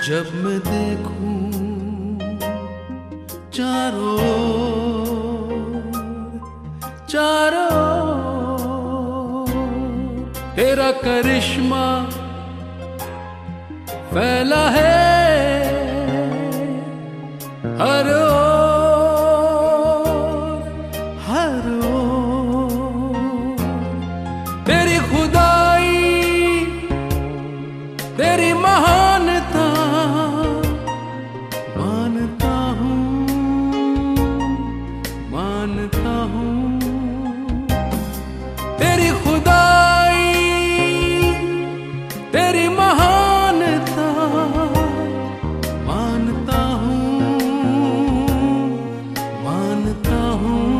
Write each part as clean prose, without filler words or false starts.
जब मैं देखूं चारों तेरा करिश्मा फैला है हर ओर तेरी खुदाई तेरी महानता मानता हूँ तेरी खुदाई तेरी महानता मानता हूँ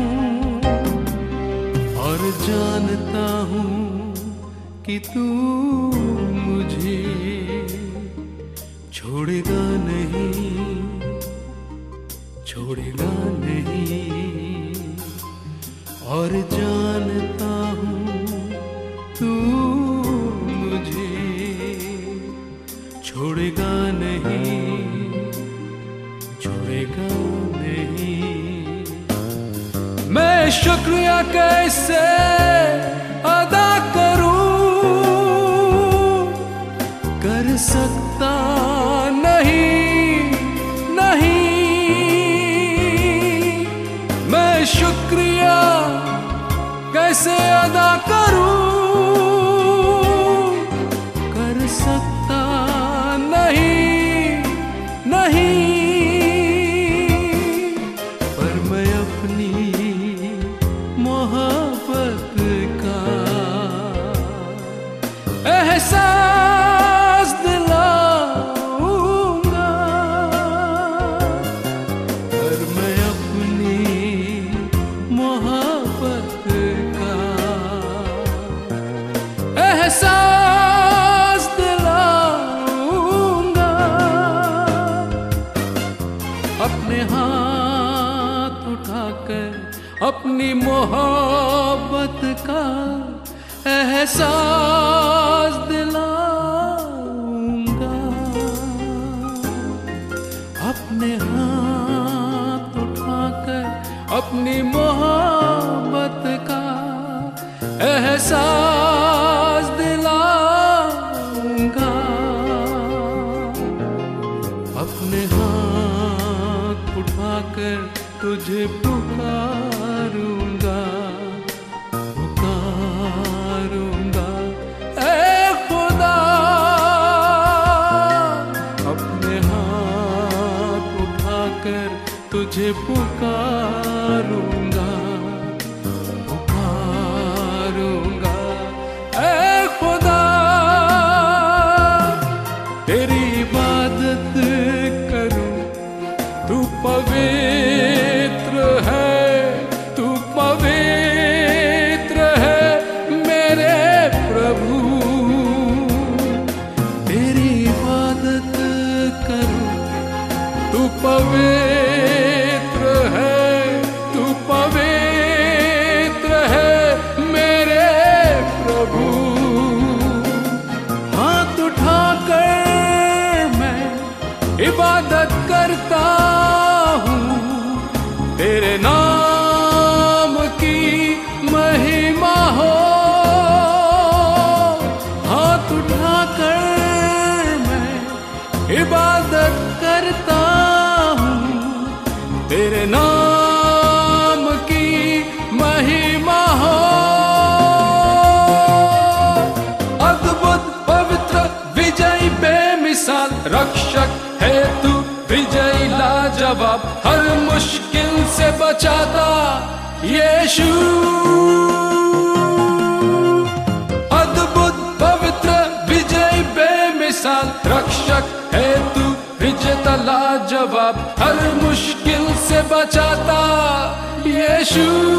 और जानता हूँ कि तू मुझे छोड़ेगा नहीं और जानता हूँ तू मुझे छोड़ेगा नहीं मैं शुक्रिया कैसे अदा करूं कर सकता नहीं मैं शुक्रिया कैसे अदा करूं कर सकता नहीं पर मैं अपनी मोहब्बत का एहसास दिलाऊंगा पर मैं अपनी मोहब्बत का एहसास दिलाऊंगा अपने हाथ उठाकर अपनी मोहब्बत का एहसास दिलाऊंगा अपने हाथ उठाकर अपनी मोहब्बत का एहसास दिलाऊंगा अपने हाथ उठाकर तुझे पुकारूंगा ऐ खुदा अपने हाथ उठाकर तुझे पुकारूंगा ऐ खुदा तेरी इबादत करूं तू पवित्र है मेरे प्रभु तेरी इबादत करूं तू पवित्र है मेरे प्रभु हाथ उठाकर मैं इबादत करता हूँ तेरे नाम की महिमा हो हाथ उठाकर मैं इबादत करता हूँ तेरे नाम की महिमा हो अद्भुत पवित्र विजयी बेमिसाल रक्षक है तू विजयी लाजवाब हर मुश्किल से बचाता यीशु अद्भुत पवित्र विजयी बेमिसाल रक्षक है तू विजेता लाजवाब हर मुश्किल से बचाता यीशु